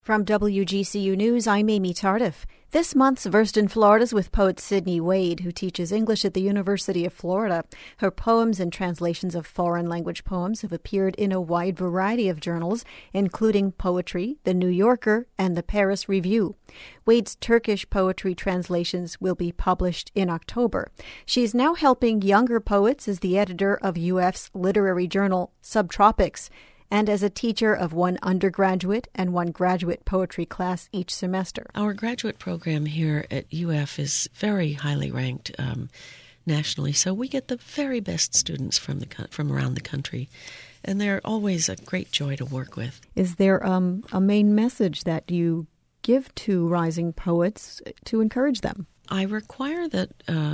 From WGCU News, I'm Amy Tardif. This month's Versed in Florida's with poet Sydney Wade, who teaches English at the University of Florida. Her poems and translations of foreign language poems have appeared in a wide variety of journals, including Poetry, The New Yorker, and the Paris Review. Wade's Turkish poetry translations will be published in October. She is now helping younger poets as the editor of UF's literary journal, Subtropics, and as a teacher of one undergraduate and one graduate poetry class each semester. Our graduate program here at UF is very highly ranked nationally, so we get the very best students from around the country, and they're always a great joy to work with. Is there a main message that you give to rising poets to encourage them? I require that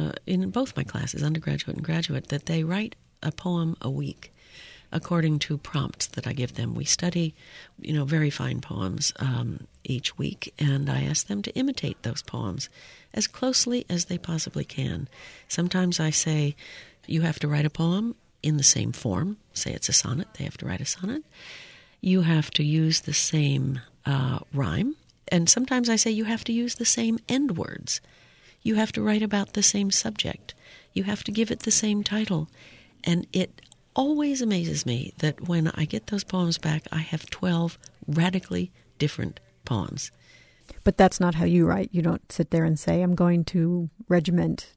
in both my classes, undergraduate and graduate, that they write a poem a week, according to prompts that I give them. We study, very fine poems each week, and I ask them to imitate those poems as closely as they possibly can. Sometimes I say, you have to write a poem in the same form. Say it's a sonnet, they have to write a sonnet. You have to use the same rhyme. And sometimes I say you have to use the same end words. You have to write about the same subject. You have to give it the same title. And it always amazes me that when I get those poems back, I have 12 radically different poems. But that's not how you write. You don't sit there and say, I'm going to regiment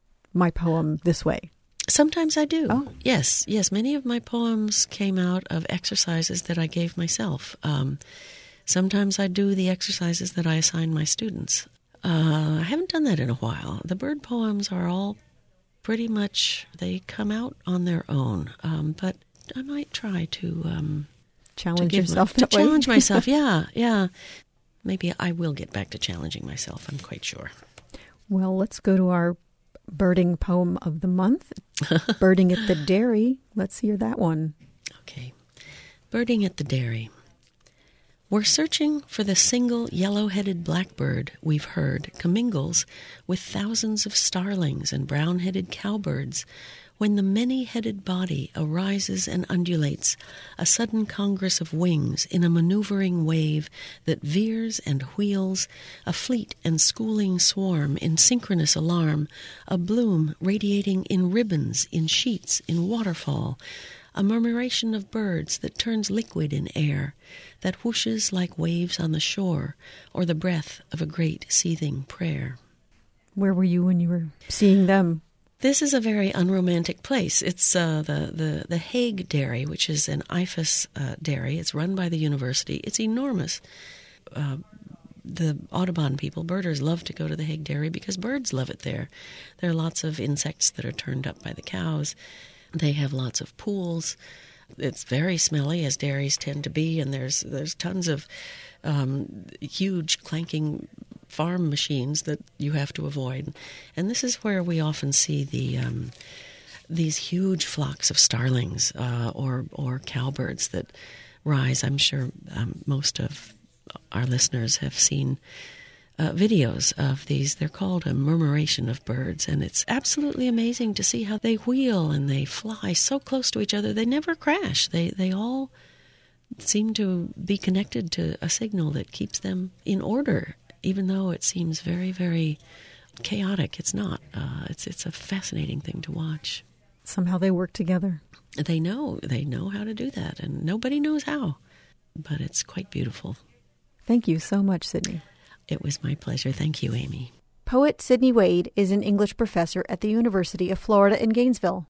my poem this way. Sometimes I do. Oh. Yes. Many of my poems came out of exercises that I gave myself. Sometimes I do the exercises that I assign my students. I haven't done that in a while. The bird poems are all pretty much, they come out on their own. But I might try to challenge yourself. To challenge myself, yeah. Maybe I will get back to challenging myself, I'm quite sure. Well, let's go to our birding poem of the month. Birding at the Dairy. Let's hear that one. Okay. Birding at the Dairy. We're searching for the single yellow-headed blackbird we've heard commingles with thousands of starlings and brown-headed cowbirds when the many-headed body arises and undulates, a sudden congress of wings in a maneuvering wave that veers and wheels, a fleet and schooling swarm in synchronous alarm, a bloom radiating in ribbons, in sheets, in waterfall, a murmuration of birds that turns liquid in air, that whooshes like waves on the shore, or the breath of a great seething prayer. Where were you when you were seeing them? This is a very unromantic place. It's the Hague Dairy, which is an IFAS dairy. It's run by the university. It's enormous. The Audubon people, birders, love to go to the Hague Dairy because birds love it there. There are lots of insects that are turned up by the cows. They have lots of pools. It's very smelly, as dairies tend to be, and there's tons of huge clanking farm machines that you have to avoid. And this is where we often see these huge flocks of starlings or cowbirds that rise. I'm sure most of our listeners have seen videos of these. They're called a murmuration of birds, and it's absolutely amazing to see how they wheel and they fly so close to each other. They never crash. They all seem to be connected to a signal that keeps them in order, even though it seems very, very chaotic. It's not. It's a fascinating thing to watch. Somehow they work together. They know how to do that, and nobody knows how, but it's quite beautiful. Thank you so much, Sydney. It was my pleasure. Thank you, Amy. Poet Sydney Wade is an English professor at the University of Florida in Gainesville.